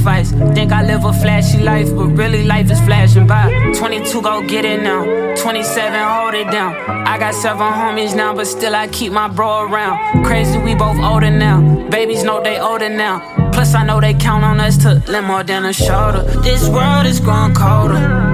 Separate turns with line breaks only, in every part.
sacrifice. Think I live a flashy life, but really life is flashing by. 22, go get it now. 27, hold it down. I got 7 homies now, but still I keep my bro around. Crazy, we both older now. Babies know they older now. Plus I know they count on us to lend more than a shoulder. This world is growing colder,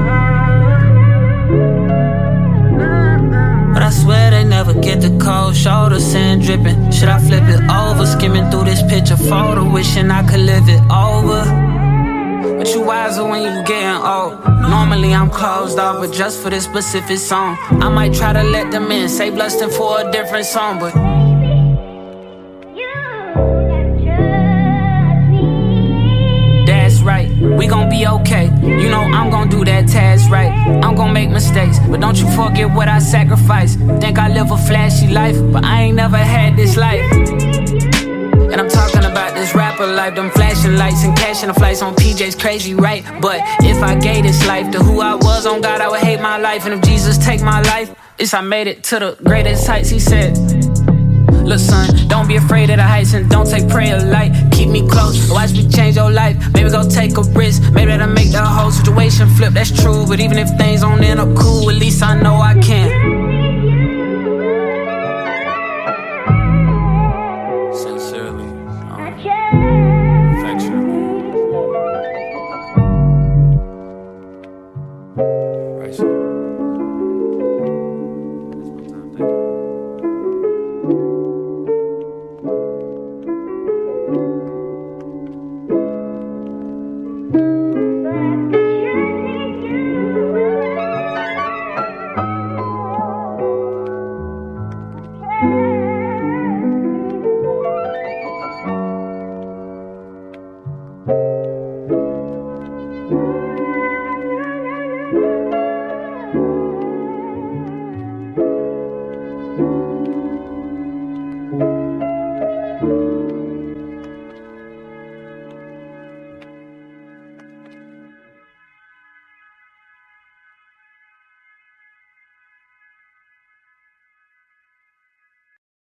but I swear they never get the cold shoulder. Sand dripping, should I flip it over? Skimming through this picture photo, wishing I could live it over. But you wiser when you getting old. Normally I'm closed off, but just for this specific song I might try to let them in, save lustin' for a different song. But that's right, we gon' be okay. You know I'm gon' do that task right. I'm gon' make mistakes, but don't you forget what I sacrificed. Think I live a flashy life, but I ain't never had this life. And I'm talking about this rapper life, them flashing lights and cashing the flights on PJ's crazy, right? But if I gave this life to who I was, on God, I would hate my life. And if Jesus take my life, it's I made it to the greatest heights, he said. Look son, don't be afraid of the heights and don't take prayer light. Keep me close, watch me change your life. Maybe go take a risk, maybe that'll make the whole situation flip. That's true, but even if things don't end up cool, at least I know I can.